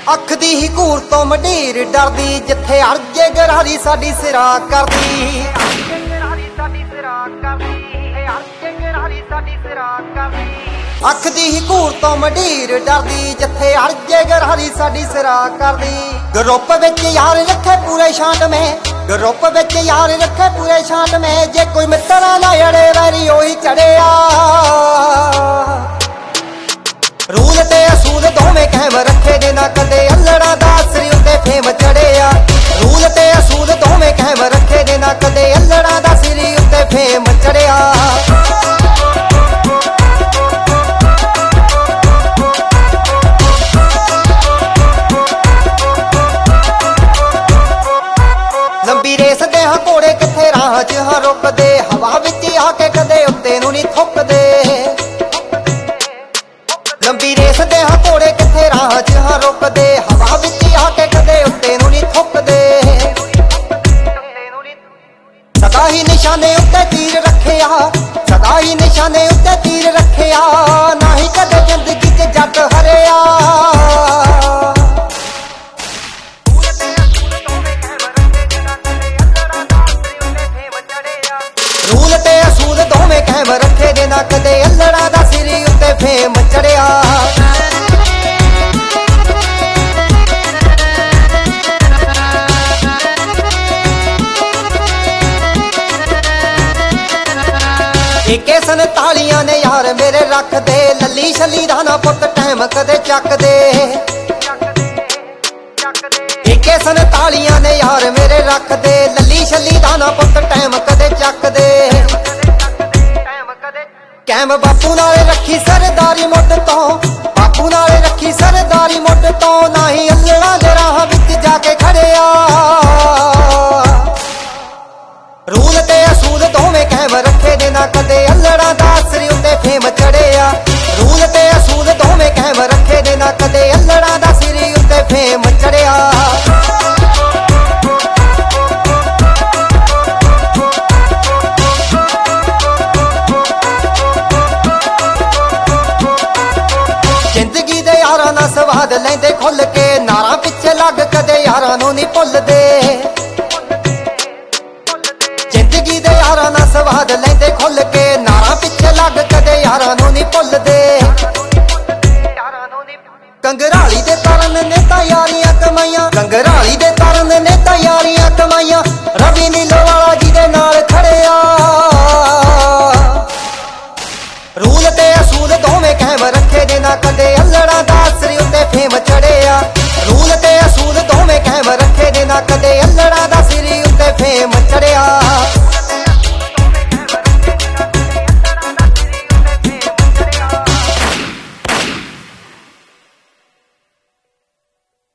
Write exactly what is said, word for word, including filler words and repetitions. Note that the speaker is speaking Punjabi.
ਅੱਖ ਦੀ ਹੀ ਘੂਰ ਤੋਂ ਮੰਡੀਰ ਡਰਦੀ, ਜਿੱਥੇ ਅੜਜੇ ਗਰਾਰੀ ਸਾਡੀ ਸਿਰਾ ਕਰਦੀ। ਅੱਖ ਦੀ ਹੀ ਘੂਰ ਤੋਂ ਮੰਡੀਰ ਡਰਦੀ, ਜਿੱਥੇ ਅੜਜੇ ਗਰਾਰੀ ਸਾਡੀ ਸਿਰਾ ਕਰਦੀ। ਗਰੁੱਪ ਵਿੱਚ ਯਾਰ ਰੱਖੇ ਪੂਰੇ ਛਾਂਟਵੇਂ, ਗਰੁੱਪ ਵਿੱਚ ਯਾਰ ਰੱਖੇ ਪੂਰੇ ਛਾਂਟਵੇਂ, ਜੇ ਕੋਈ ਮਿੱਤਰਾਂ ਨਾ ਅੜੇ ਵੈਰੀ ਉਹੀ ਚੜਿਆ। ਰੂਲ ਤੇ ਅਸੂਲ ਦੋਵੇਂ ਕਾਇਮ ਰੱਖੇ ਦੇ, ਨਾ ਕਦੇ ਅਲੜਾ ਦਾ ਸਿਰ ਉੱਤੇ ਫੇਮ ਚੜਿਆ। ਰੂਲ ਤੇ ਅਸੂਲ ਦੋਵੇਂ ਕਾਇਮ ਰੱਖੇ ਦੇ, ਨਾ ਕਦੇ ਅਲੜਾ ਦਾ ਸਿਰ ਉੱਤੇ ਫੇਮ ਚੜਿਆ। ਲੰਬੀ ਰੇਸ ਦੇ ਹਾਂ ਘੋੜੇ ਕਿੱਥੇ ਰਾਹ 'ਚ ਹਾਂ ਰੁਕਦੇ, ਹਵਾ ਵਿੱਚ ਆ ਕੇ ਕਦੇ ਉੱਤੇ ਨੂੰ ਨਹੀਂ ਥੁੱਕਦੇ। ਲੰਬੀ ਰੇਸ ਦੇ ਹਾਂ ਘੋੜੇ ਕਿੱਥੇ ਰਾਹ 'ਚ ਹਾਂ ਰੁਕਦੇ, ਹਵਾ ਵਿੱਚ ਆ ਕੇ ਕਦੇ ਉੱਤੇ ਨੂੰ ਨਹੀਂ ਥੁੱਕਦੇ। ਸਦਾ ਹੀ ਨਿਸ਼ਾਨੇ ਉੱਤੇ ਤੀਰ ਰੱਖਿਆ, ਸਦਾ ਹੀ ਨਿਸ਼ਾਨੇ ਉੱਤੇ ਤੀਰ ਰੱਖਿਆ, ਨਾ ਹੀ ਕਦੇ ਜ਼ਿੰਦਗੀ 'ਚ ਜੱਟ ਹਰਿਆ। ਰੂਲ ਤੇ ਅਸੂਲ ਦੋਵੇਂ ਕਾਇਮ ਰੱਖੇ ਦੇ, ਨਾ ਕਦੇ ਅਲੜਾ ਦਾ ਸਿਰ ਉੱਤੇ ਫੇਮ ਚੜਿਆ। ਏਕੇ ਸੰਤਾਲੀਆਂ ਨੇ ਯਾਰ ਮੇਰੇ ਰੱਖਦੇ, ਲੱਲੀ ਛੱਲੀ ਦਾ ਨਾ ਪੁੱਤ ਟਾਈਮ ਕਦੇ ਚੱਕਦੇ। ਏਕੇ ਸੰਤਾਲੀਆਂ ਨੇ ਯਾਰ ਮੇਰੇ ਰੱਖਦੇ, ਲੱਲੀ ਛੱਲੀ ਦਾ ਨਾ ਪੁੱਤ ਟਾਈਮ ਕਦੇ ਚੱਕਦੇ। ਕੈਮ ਬਾਪੂ ਨਾਲੇ ਰੱਖੀ ਸਰਦਾਰੀ ਮੁੱਢ ਤੋਂ, ਬਾਪੂ ਨਾਲੇ ਰੱਖੀ ਸਰਦਾਰੀ ਮੁੱਢ ਤੋਂ, ਨਾ ਹੀ ਅਲੜਾ ਦੇ ਰਾਹ ਵਿੱਚ ਜਾ ਕੇ ਖੜਿਆ। ਰੂਲ ਤੇ ਅਸੂਲ ਦੋਵੇਂ ਕਾਇਮ ਰੱਖੇ ਦੇ, ਨਾ ਕਦੇ ਅਲੜਾ ਦਾ ਸਿਰ ਉੱਤੇ ਫੇਮ ਚੜਿਆ। ਰੂਲ ਤੇ ਅਸੂਲ ਦੋਵੇਂ ਕਾਇਮ ਰੱਖੇ ਦੇ, ਨਾ ਕਦੇ ਅਲੜਾ ਦਾ ਸਿਰ ਉੱਤੇ ਫੇਮ ਚੜਿਆ। ਜ਼ਿੰਦਗੀ ਦੇ ਯਾਰਾਂ ਨਾਲ ਸਵਾਦ ਲੈਂਦੇ ਖੁੱਲ ਕੇ, ਨਾਰਾਂ ਪਿੱਛੇ ਲੱਗ ਕਦੇ ਯਾਰਾਂ ਨੂੰ ਨਹੀਂ ਭੁੱਲਦੇ। ਜ਼ਿੰਦਗੀ ਦੇ ਯਾਰਾਂ ਨਾਲ ਸਵਾਦ ਲੈਂਦੇ ਖੁੱਲ ਕੇ, ਨਾਰਾਂ ਪਿੱਛੇ ਲੱਗ ਕਦੇ ਯਾਰਾਂ ਨੂੰ ਨਹੀਂ ਭੁੱਲਦੇ। ਕੰਗਰਾਲੀ ਦੇ ਤਰਨ ਨੇ ਤਾਂ ਯਾਰੀਆਂ ਕਮਾਈਆਂ, ਕੰਗਰਾਲੀ ਦੇ ਤਰਨ ਨੇ ਤਾਂ ਯਾਰੀਆਂ ਕਮਾਈਆਂ, ਰਵੀ ਨੀਲੋ ਵਾਲਾ ਜਿਹਦੇ ਨਾਲ ਖੜਿਆ। ਰੂਲ ਤੇ ਅਸੂਲ ਦੋਵੇਂ ਕਾਇਮ ਰੱਖੇ ਦੇ, ਨਾ ਕਦੇ ਅਲੜਾ ਦਾ ਸਿਰ ਉੱਤੇ